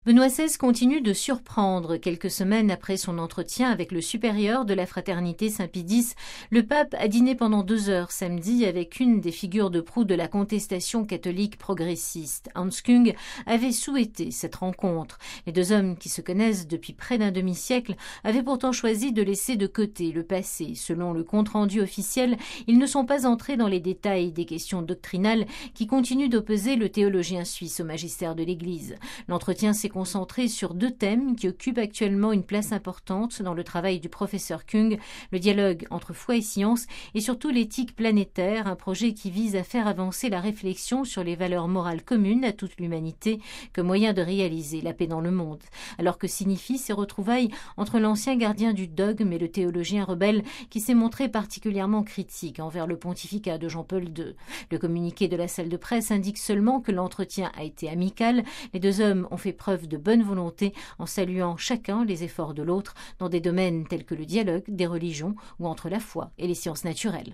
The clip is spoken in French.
Benoît XVI continue de surprendre. Quelques semaines après son entretien avec le supérieur de la fraternité Saint-Pie X, le pape a dîné pendant 2 heures samedi avec une des figures de proue de la contestation catholique progressiste. Hans Küng avait souhaité cette rencontre. Les deux hommes, qui se connaissent depuis près d'un demi-siècle, avaient pourtant choisi de laisser de côté le passé. Selon le compte-rendu officiel, ils ne sont pas entrés dans les détails des questions doctrinales qui continuent d'opposer le théologien suisse au magistère de l'Église. L'entretien s'est concentré sur 2 thèmes qui occupent actuellement une place importante dans le travail du professeur Küng, le dialogue entre foi et science et surtout l'éthique planétaire, un projet qui vise à faire avancer la réflexion sur les valeurs morales communes à toute l'humanité comme moyen de réaliser la paix dans le monde. Alors que signifient ces retrouvailles entre l'ancien gardien du dogme et le théologien rebelle qui s'est montré particulièrement critique envers le pontificat de Jean-Paul II. Le communiqué de la salle de presse indique seulement que l'entretien a été amical. Les 2 hommes ont fait preuve de bonne volonté en saluant chacun les efforts de l'autre dans des domaines tels que le dialogue des religions ou entre la foi et les sciences naturelles.